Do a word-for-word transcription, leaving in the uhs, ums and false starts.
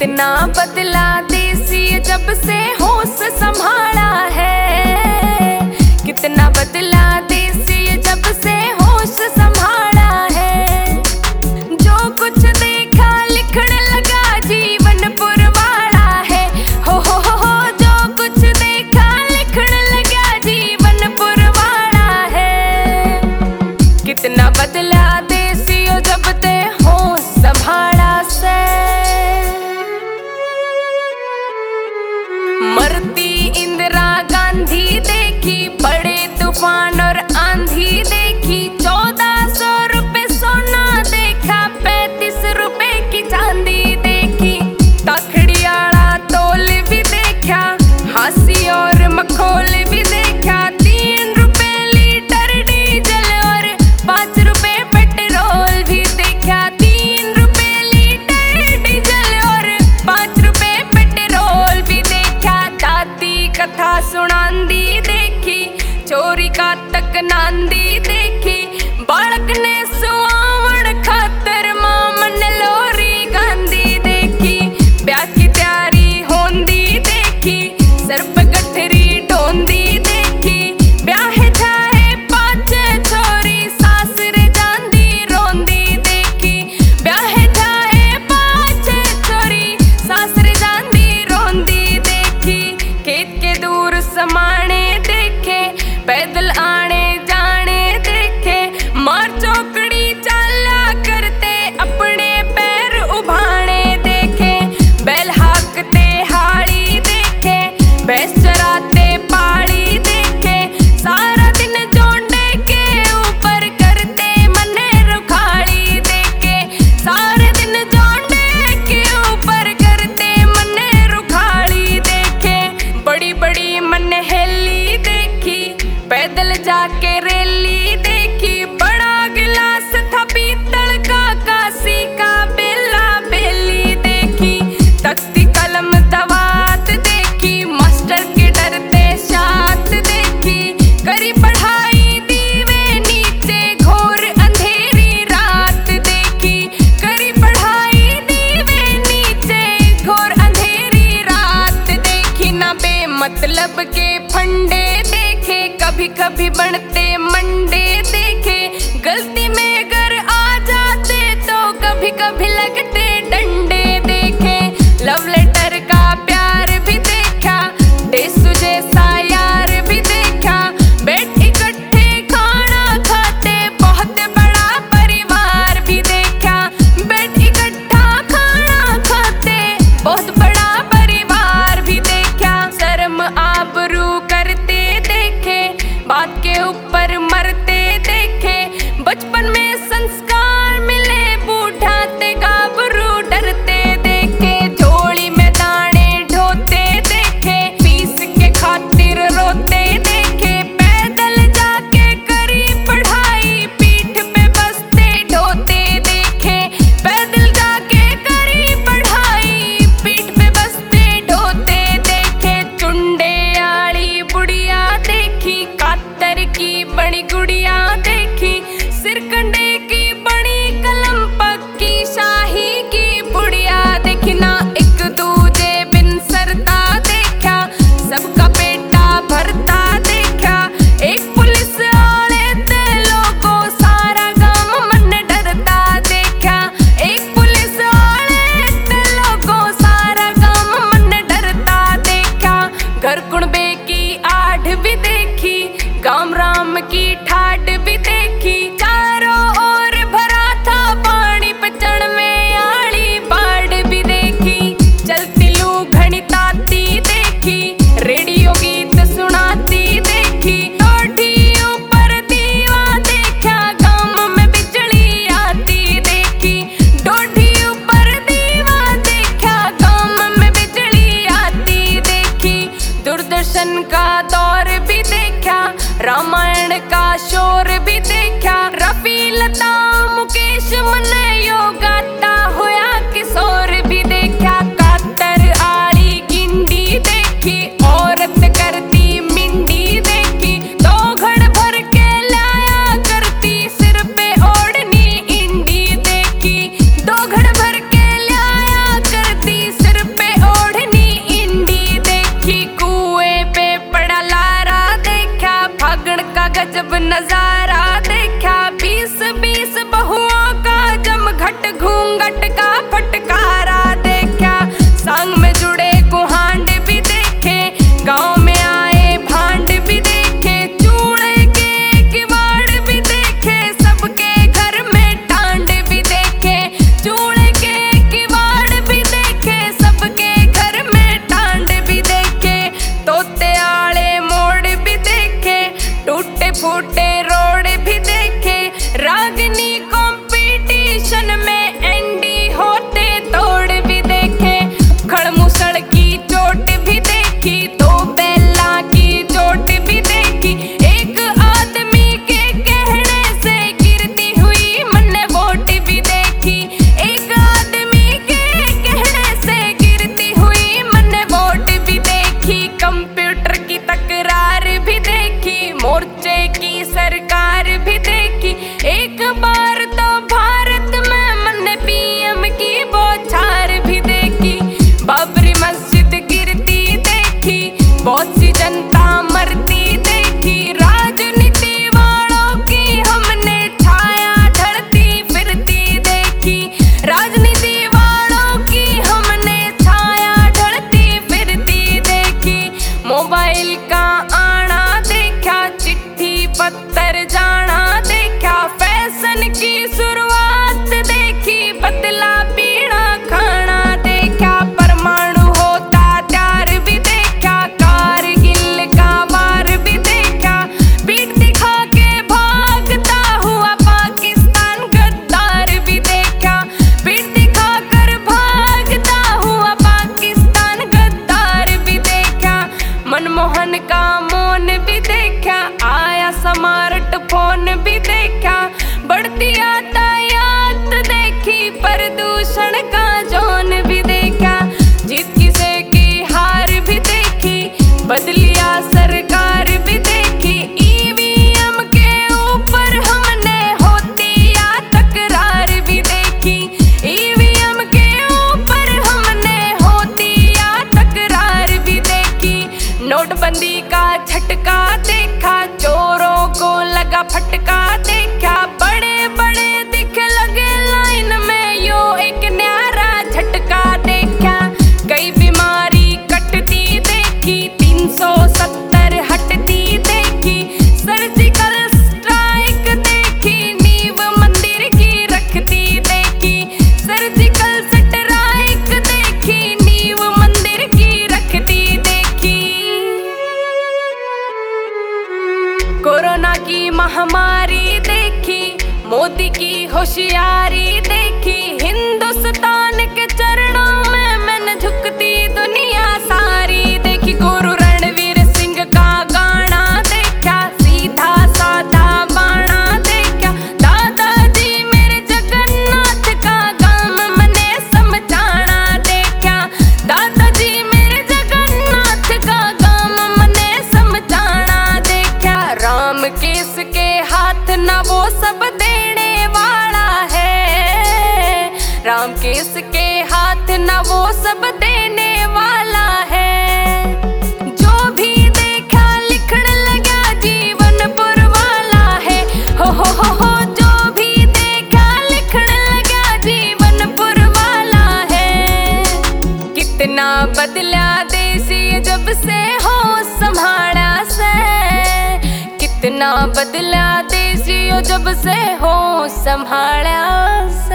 कितना बदला देसी जब से होश संभाला है, कितना बदला देसी जब से होश संभाला है। जो कुछ देखा लिखने लगा जीवन पुरवाड़ा है, हो हो हो हो जो कुछ देखा लिखने लगा जीवन पुरवाड़ा है। कितना बदला देसी जब ते होश संभाला से। मरती इंदिरा गांधी देखी, बड़े तूफान और आंधी देखी। चौदह सौ रुपए सोना देखा, पैंतीस रुपए की चांदी देखी। तखड़ियाड़ा तोल भी देखा, हासी और मखोल भी देखा। तीन रुपए लीटर डीजल और पाँच रुपए पेट्रोल भी देखा। तीन रुपए लीटर डीजल और पाँच रुपए पेट्रोल भी देखा। दादी कथा सुनांदी देखी, चोरी का तक नांदी देखी। बालक ने सुआवण खातर मामन लोरी गांधी देखी। ब्याह की तैयारी होंदी देखी, सर पे गठरी ढोंदी देखी। ब्याह चाहे पाँच छोरी, सासरे जांदी रोंदी देखी। ब्याह चाहे पाँच छोरी, सासरे जांदी रोंदी देखी। खेत के दूर समाने देखे, पैदल आने जाने देखे। मार चौकड़ी चाला करते, अपने पैर उभाने देखे। बैल हाकते हाड़ी देखे, भैंस चराते पाड़ी देखे। सारा दिन जोंडे के ऊपर करते मने रुखाड़ी देखे। सारे दिन जोंडे के ऊपर करते मने रुखाड़ी देखे। बड़ी बड़ी मनहेली देखी, पैदल जाके रैली देखी। बड़ा गिलास था पीतल का, काशी का बेला बेली देखी। तख्ती कलम दवात देखी, मास्टर के डरते साथ देखी। करी पढ़ाई दीवे नीचे, घोर अंधेरी रात देखी। करी पढ़ाई दीवे नीचे, घोर अंधेरी रात देखी। ना बेमतलब के फंडे देखे, कभी कभी बनते मंडे देखे। गलती में अगर आ जाते तो कभी कभी लगते डंडे देखे। लव लेटर का प्यार भी देखा, डेसू जैसा यार भी देखा। बैठ इकट्ठे खाना खाते, बहुत बड़ा परिवार भी देखा। बैठ इकट्ठा खाना खाते, बहुत बड़ा परिवार भी देखा। शर्म आबरू करते देखे, बात के ऊपर मरते देखे। बचपन में संस्कार मिले, बूढ़ाते गाबरू डरते देखे। झोली में दाने ढोते देखे, फीस के खातिर रोते देखे। पैदल जाके करी पढ़ाई, पीठ पे बस्ते ढोते देखे। पैदल जाके करी पढ़ाई, पीठ पे बस्ते ढोते देखे। चुंडे आड़ी बुढ़िया देखी, कातर की बड़ी गुड़िया देखी। सिरकंडे की बड़ी कलम, पक्की शाही की बुढ़िया देखी। ना एक दूजे बिन सरता देखा, सबका पेटा भरता देखा। एक पुलिस वाले ते लोगों, सारा गांव मन डरता देखा। एक पुलिस वाले ते लोगों, सारा गांव मन डरता देखा। घर कुणबे की आड़ भी देखी, गाम राम की ठाड भी देखी। चारों ओर भरा था पानी, पचड़ में आड़ी बाढ़ भी देखी। चलती लू घनी ताती देखी, रेडियो गीत सुनाती देखी। टोटी ऊपर दीवा देखा, गांव में बिजली आती देखी। टोटी ऊपर दीवा देखा, गांव में बिजली आती देखी। दूरदर्शन का दौर भी देखा, रामायण का शोर भी देखा। गजब नजारा देखा, बीस बीस बहुओं का जमघट, घूंघट का फटकारा देखा। संग में जुड़े गुहांड भी देखे, गांव में आए भांड भी देखे, चूड़े के किवाड़ भी देखे, सबके घर में टांड भी देखे। चूड़े के किवाड़ भी देखे, सबके घर में टांड भी देखे। तोते आड़े मोड़ भी देखे, टूटे फूटे रोड भी देखे। रागनी कंपटीशन में एंडी होते तोड़ भी देखे। खड़मुसड़ की चोट भी देखी, दो बेला की चोट भी देखी। एक आदमी के कहने से गिरती हुई मन वोट भी देखी। एक आदमी के कहने से गिरती हुई मन वोट भी देखी। कंप्यूटर की तकरार भी देखी, मोर्चे की सरकार भी देखी। एक बार तो भारत में मन पीएम की बौछार भी देखी। बाबरी मस्जिद गिरती देखी, बहुत सी जनता मरती देखी। राजनीति वालों की हमने छाया ढलती फिरती देखी। राजनीति वालों की हमने छाया ढलती फिरती देखी। मोबाइल का आना देखा, चिट्ठी पत्थर जाना देखा। फैशन की शुरुआत देखी, बदला पीड़ा खाना देखा। परमाणु होता त्यार भी देखा, कारगिल का वार भी देखा। पीठ दिखा के भागता हुआ पाकिस्तान गद्दार भी देखा। पीठ दिखा कर भागता हुआ पाकिस्तान गद्दार भी देखा। मनमोहन का मौन भी देखा, आया स्मार्ट फोन भी देखा। बढ़ती यातायात देखी, प्रदूषण का जोन भी देखा। जीत किसे की हार भी देखी, बदलिया सरकार भी देखी। ईवीएम के ऊपर हमने होती या तकरार भी देखी। ईवीएम के ऊपर हमने होती या तकरार भी देखी। नोटबंदी का झटका देखा, चोरों को लगा फटका देखा। बड़े बड़े दिख लगे लाइन में, यो एक न्यारा झटका देखा। कई बीमारी कटती देखी, तीन सौ सत्तर हटती देखी। सर्जिकल स्ट्राइक देखी, नींव मंदिर की रखती देखी। सर्जिकल स्ट्राइक देखी, नींव मंदिर की रखती देखी। कोरोना की महामारी देखी, मोदी की होशियारी देखी। हिंदुस्तान के चरणों में मैंने झुकती दुनिया सारी देखी। गुरु रणवीर सिंह का गाना देखा, सीधा साधा बाणा देखा। दादाजी मेरे जगन्नाथ का गाम मने समझाना देखा। दादाजी मेरे जगन्नाथ का गाम मने समझाना देखा। राम केस के हाथ ना वो सब देने वाला है। राम केस के हाथ ना वो सब देने वाला है। जो भी देखा लिखण लगा जीवन पुरवाला है। हो हो हो हो जो भी देखा लिखण लगा जीवन पुरवाला है। कितना बदला देश ये जब से हो संभाड़ा से। कितना बदला देश ये जब से हो संभाड़ा से।